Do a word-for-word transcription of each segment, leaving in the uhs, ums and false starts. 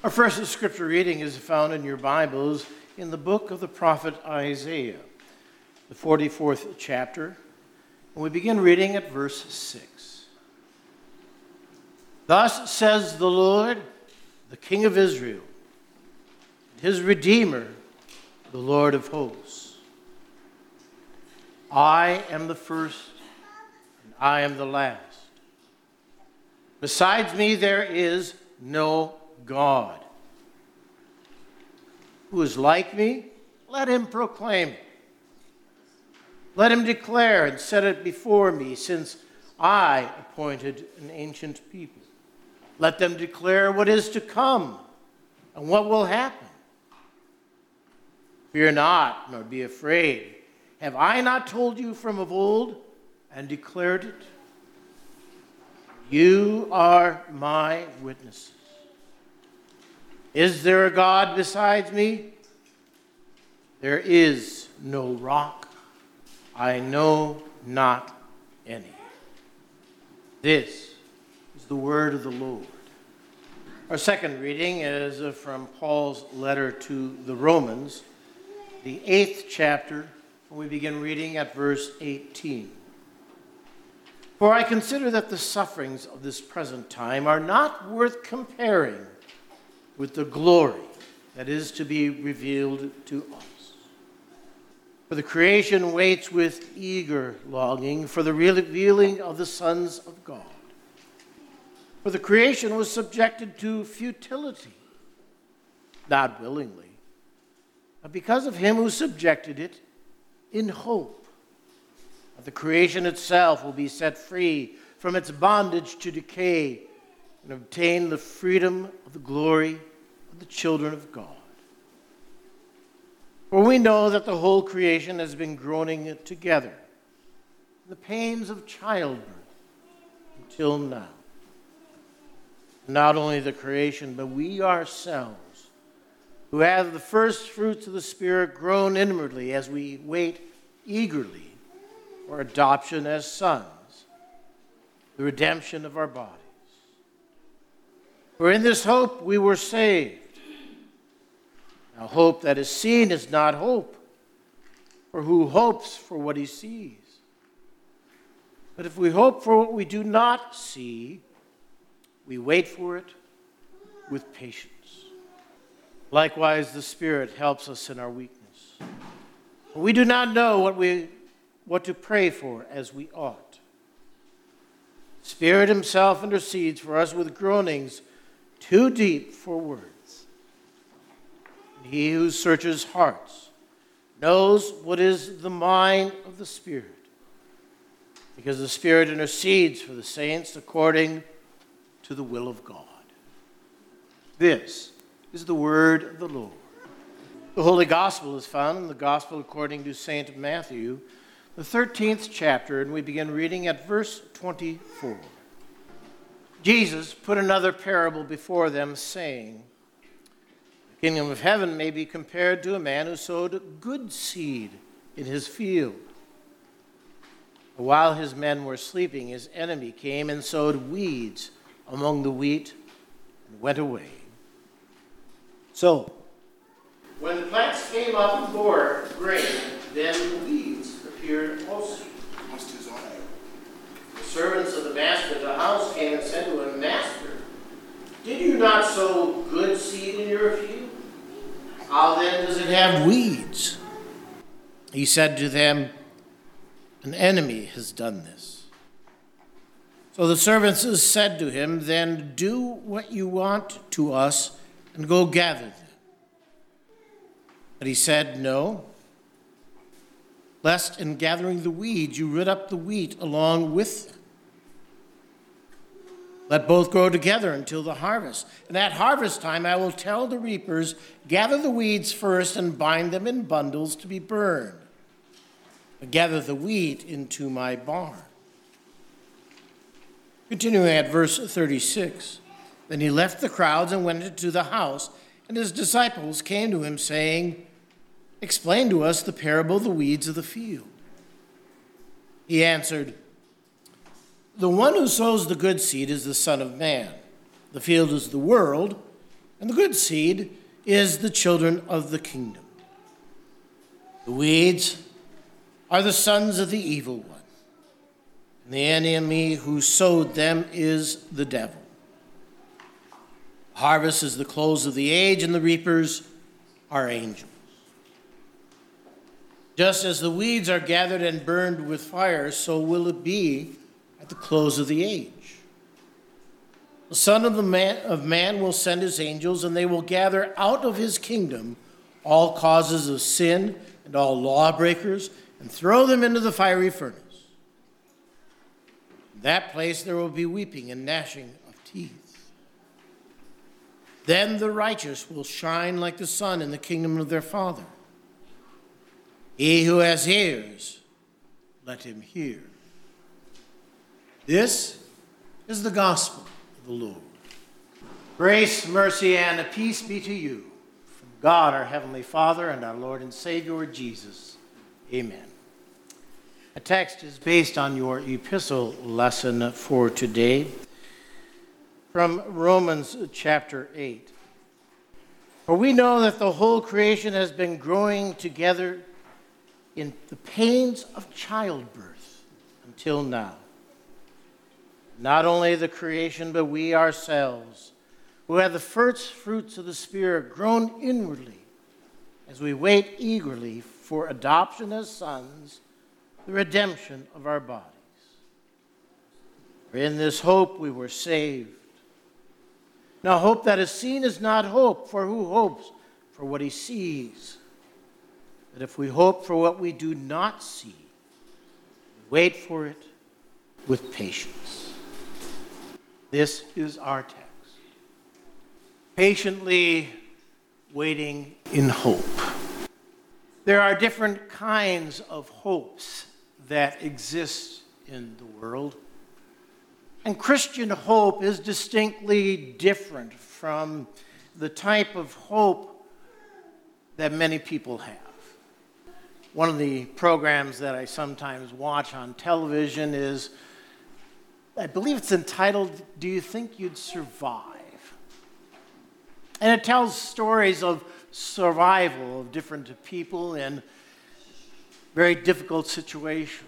Our first scripture reading is found in your Bibles in the book of the prophet Isaiah, the forty-fourth chapter, and we begin reading at verse six. Thus says the Lord, the King of Israel, his Redeemer, the Lord of hosts. I am the first, and I am the last. Besides me there is no God. Who is like me? Let him proclaim it. Let him declare and set it before me, since I appointed an ancient people. Let them declare what is to come and what will happen. Fear not, nor be afraid. Have I not told you from of old and declared it? You are my witnesses. Is there a God besides me? There is no rock. I know not any. This is the word of the Lord. Our second reading is from Paul's letter to the Romans, the eighth chapter, and we begin reading at verse eighteen. For I consider that the sufferings of this present time are not worth comparing with the glory that is to be revealed to us. For the creation waits with eager longing for the revealing of the sons of God. For the creation was subjected to futility, not willingly, but because of him who subjected it, in hope that the creation itself will be set free from its bondage to decay and obtain the freedom of the glory of the children of God. For we know that the whole creation has been groaning together in the pains of childbirth until now. Not only the creation, but we ourselves, who have the first fruits of the Spirit, groan inwardly as we wait eagerly for adoption as sons, the redemption of our bodies. For in this hope we were saved. Now hope that is seen is not hope, for who hopes for what he sees? But if we hope for what we do not see, we wait for it with patience. Likewise, the Spirit helps us in our weakness. We do not know what we what to pray for as we ought. The Spirit himself intercedes for us with groanings too deep for words. And he who searches hearts knows what is the mind of the Spirit, because the Spirit intercedes for the saints according to the will of God. This is the word of the Lord. The Holy Gospel is found in the Gospel according to Saint Matthew, the thirteenth chapter, and we begin reading at verse twenty-four. Jesus put another parable before them, saying, The kingdom of heaven may be compared to a man who sowed good seed in his field. While his men were sleeping, his enemy came and sowed weeds among the wheat and went away. So, when the plants came up and bore grain, then the weeds appeared also. The servants of the master of the house came and said to him, Master, did you not sow good seed in your field? How then does it have weeds? He said to them, An enemy has done this. So the servants said to him, Then do what you want to us and go gather them. But he said, No, lest in gathering the weeds you root up the wheat along with them. Let both grow together until the harvest. And at harvest time I will tell the reapers, Gather the weeds first and bind them in bundles to be burned, but gather the wheat into my barn. Continuing at verse thirty-six, Then he left the crowds and went into the house, and his disciples came to him, saying, Explain to us the parable of the weeds of the field. He answered, The one who sows the good seed is the Son of Man. The field is the world, And the good seed is the children of the kingdom. The weeds are the sons of the evil one. And the enemy who sowed them is the devil. Harvest is the close of the age, and the reapers are angels. Just as the weeds are gathered and burned with fire, so will it be at the close of the age. The Son of, the man, of Man will send his angels, and they will gather out of his kingdom all causes of sin and all lawbreakers, and throw them into the fiery furnace. In that place there will be weeping and gnashing of teeth. Then the righteous will shine like the sun in the kingdom of their Father. He who has ears, let him hear. This is the gospel of the Lord. Grace, mercy, and peace be to you from God, our Heavenly Father, and our Lord and Savior, Jesus. Amen. A text is based on your epistle lesson for today from Romans chapter eight. For we know that the whole creation has been growing together in the pains of childbirth until now. Not only the creation, but we ourselves, who have the first fruits of the Spirit, groan inwardly as we wait eagerly for adoption as sons, the redemption of our bodies. For in this hope we were saved. Now hope that is seen is not hope, for who hopes for what he sees? But if we hope for what we do not see, we wait for it with patience. This is our text. Patiently waiting in hope. There are different kinds of hopes that exist in the world. And Christian hope is distinctly different from the type of hope that many people have. One of the programs that I sometimes watch on television is, I believe it's entitled, Do You Think You'd Survive? And it tells stories of survival of different people in very difficult situations.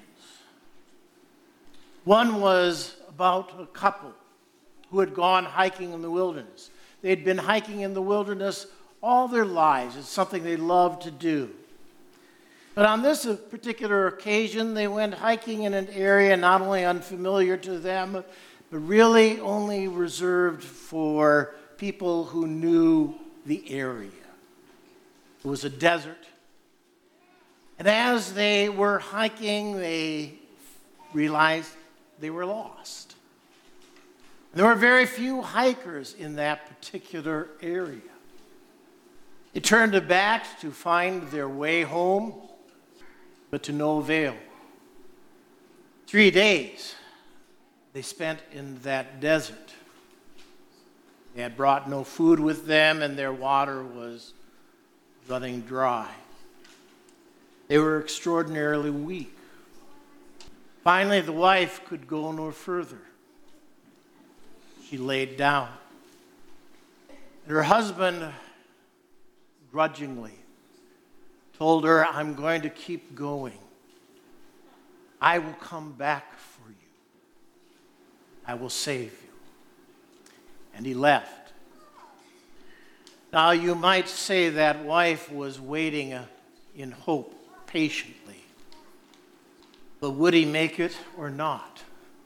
One was about a couple who had gone hiking in the wilderness. They'd been hiking in the wilderness all their lives. It's something they loved to do. But on this particular occasion, they went hiking in an area not only unfamiliar to them, but really only reserved for people who knew the area. It was a desert. And as they were hiking, they realized they were lost. There were very few hikers in that particular area. They turned back to find their way home, but to no avail. Three days they spent in that desert. They had brought no food with them, and their water was running dry. They were extraordinarily weak. Finally, the wife could go no further. She laid down. And her husband grudgingly told her, I'm going to keep going. I will come back for you. I will save you. And he left. Now, you might say that wife was waiting in hope patiently. But would he make it or not?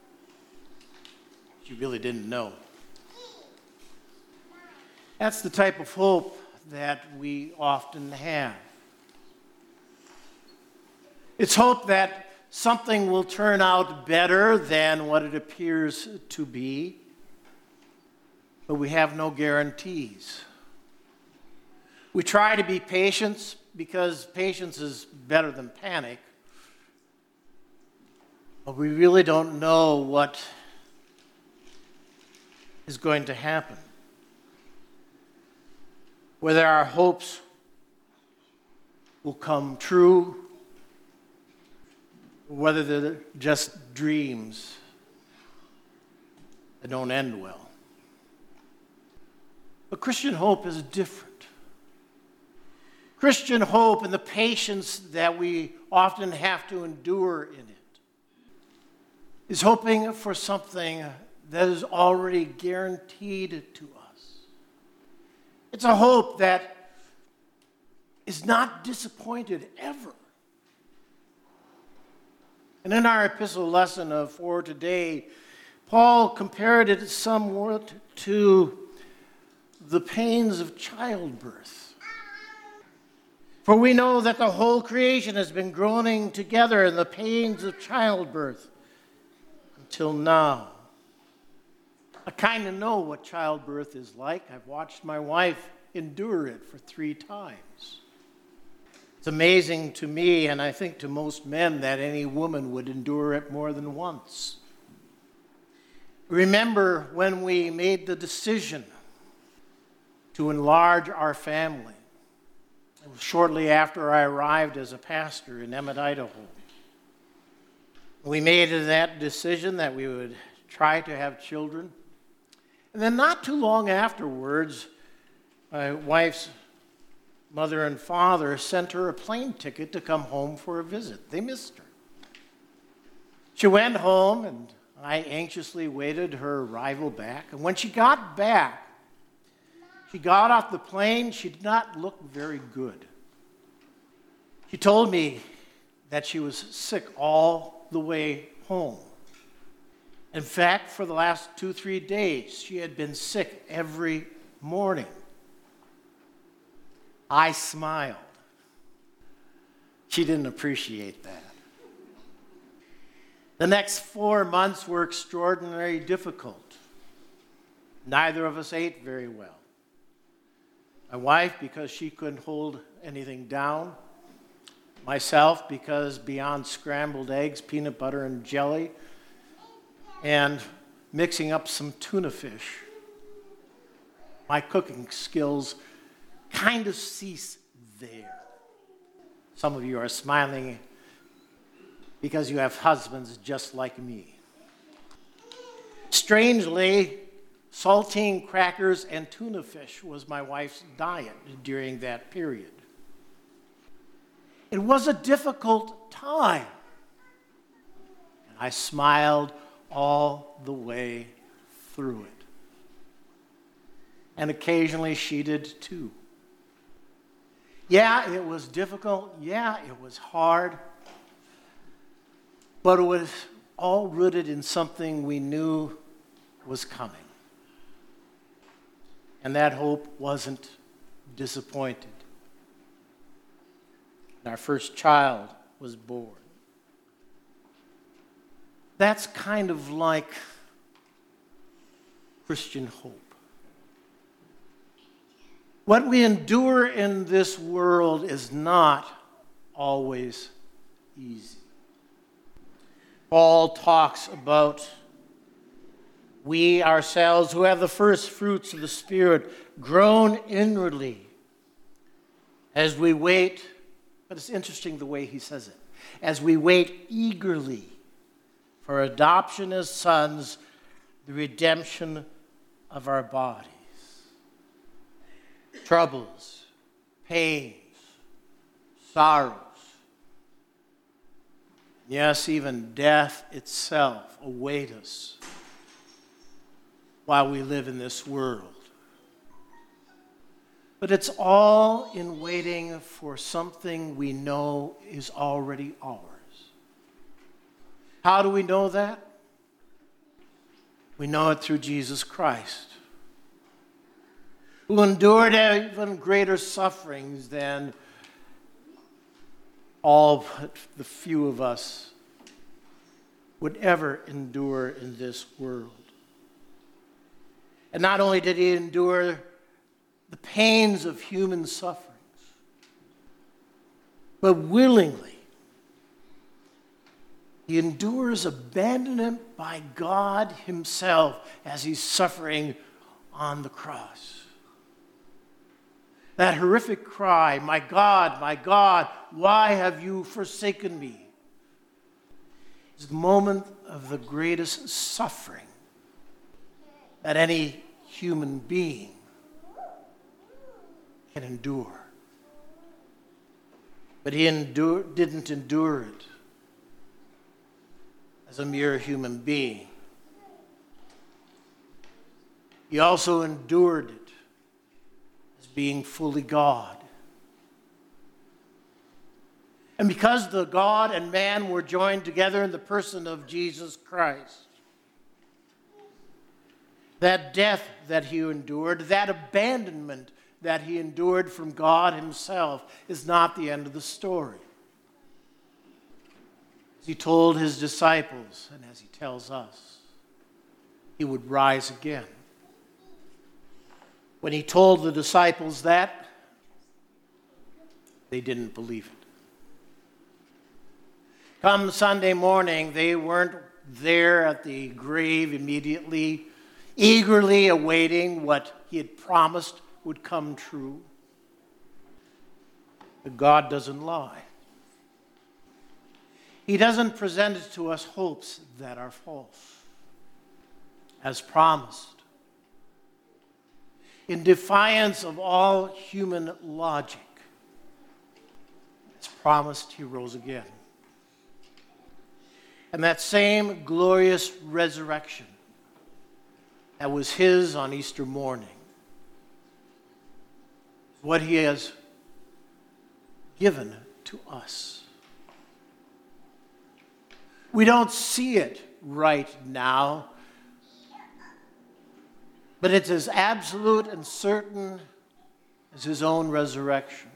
She really didn't know. That's the type of hope that we often have. It's hope that something will turn out better than what it appears to be, but we have no guarantees. We try to be patient because patience is better than panic, but we really don't know what is going to happen. Whether our hopes will come true, whether they're just dreams that don't end well. But Christian hope is different. Christian hope and the patience that we often have to endure in it is hoping for something that is already guaranteed to us. It's a hope that is not disappointed ever. And in our epistle lesson of for today, Paul compared it somewhat to the pains of childbirth. For we know that the whole creation has been groaning together in the pains of childbirth until now. I kind of know what childbirth is like. I've watched my wife endure it for three times. It's amazing to me, and I think to most men, that any woman would endure it more than once. Remember when we made the decision to enlarge our family. It was shortly after I arrived as a pastor in Emmett, Idaho. We made that decision that we would try to have children. And then not too long afterwards, my wife's mother and father sent her a plane ticket to come home for a visit. They missed her. She went home, and I anxiously waited her arrival back. And when she got back, she got off the plane. She did not look very good. She told me that she was sick all the way home. In fact, for the last two, three days, she had been sick every morning. I smiled. She didn't appreciate that. The next four months were extraordinarily difficult. Neither of us ate very well. My wife, because she couldn't hold anything down. Myself, because beyond scrambled eggs, peanut butter, and jelly, and mixing up some tuna fish, my cooking skills kind of cease there. Some of you are smiling because you have husbands just like me. Strangely, saltine crackers and tuna fish was my wife's diet during that period. It was a difficult time, and I smiled all the way through it. And occasionally she did too. Yeah, it was difficult. Yeah, it was hard. But it was all rooted in something we knew was coming. And that hope wasn't disappointed. And our first child was born. That's kind of like Christian hope. What we endure in this world is not always easy. Paul talks about we ourselves who have the first fruits of the Spirit groan inwardly as we wait, but it's interesting the way he says it, as we wait eagerly for adoption as sons, the redemption of our bodies. Troubles, pains, sorrows, yes, even death itself await us while we live in this world. But it's all in waiting for something we know is already ours. How do we know that? We know it through Jesus Christ, who endured even greater sufferings than all but the few of us would ever endure in this world. And not only did he endure the pains of human sufferings, but willingly, he endures abandonment by God himself as he's suffering on the cross. That horrific cry, "My God, my God, why have you forsaken me?" is the moment of the greatest suffering that any human being can endure. But he endure, didn't endure it as a mere human being. He also endured it as being fully God. And because the God and man were joined together in the person of Jesus Christ, that death that he endured, that abandonment that he endured from God himself, is not the end of the story. As he told his disciples, and as he tells us, he would rise again. When he told the disciples that, they didn't believe it. Come Sunday morning, they weren't there at the grave immediately, eagerly awaiting what he had promised would come true. But God doesn't lie. He doesn't present to us hopes that are false. As promised, in defiance of all human logic, as promised, he rose again. And that same glorious resurrection that was his on Easter morning, what he has given to us. We don't see it right now, but it's as absolute and certain as his own resurrection.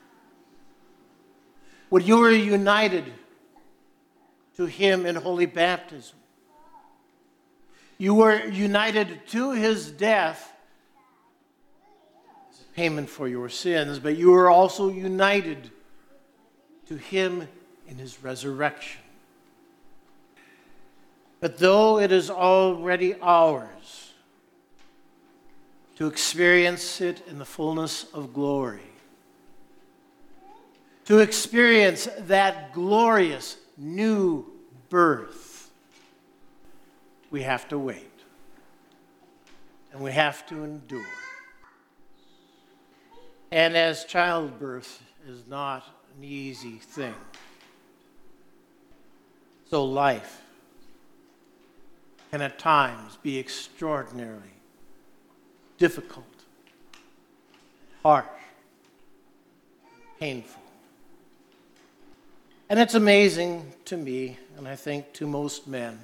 When you were united to him in holy baptism, you were united to his death as a payment for your sins, but you were also united to him in his resurrection. But though it is already ours to experience it in the fullness of glory, to experience that glorious new birth, we have to wait. And we have to endure. And as childbirth is not an easy thing, so life can at times be extraordinarily difficult, harsh, painful. And it's amazing to me, and I think to most men,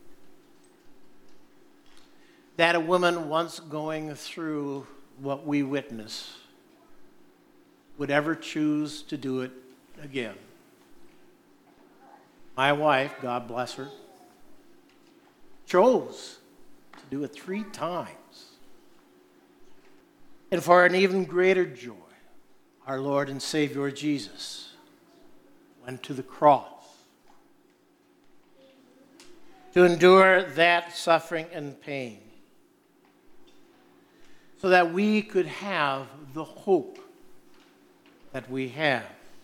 that a woman once going through what we witness would ever choose to do it again. My wife, God bless her, chose to do it three times. And for an even greater joy, our Lord and Savior Jesus went to the cross to endure that suffering and pain so that we could have the hope that we have.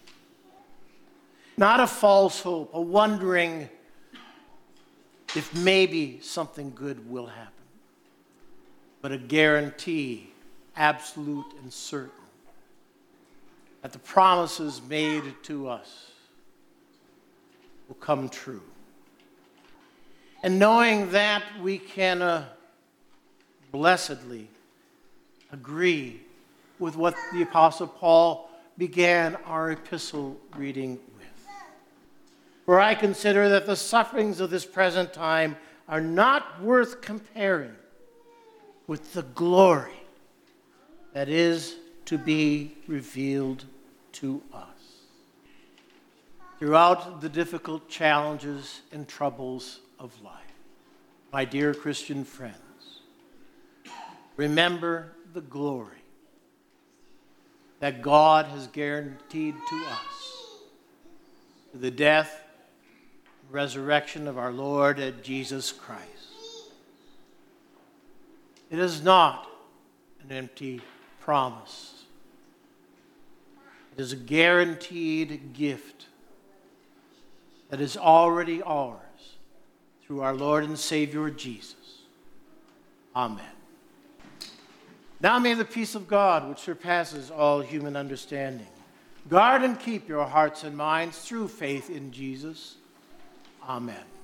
Not a false hope, a wondering if maybe something good will happen, but a guarantee, absolute and certain, that the promises made to us will come true. And knowing that, we can uh, blessedly agree with what the Apostle Paul began our epistle reading with. For I consider that the sufferings of this present time are not worth comparing with the glory that is to be revealed to us. Throughout the difficult challenges and troubles of life, my dear Christian friends, remember the glory that God has guaranteed to us through the death and resurrection of our Lord Jesus Christ. It is not an empty promise. It is a guaranteed gift that is already ours through our Lord and Savior Jesus. Amen. Now may the peace of God, which surpasses all human understanding, guard and keep your hearts and minds through faith in Jesus. Amen.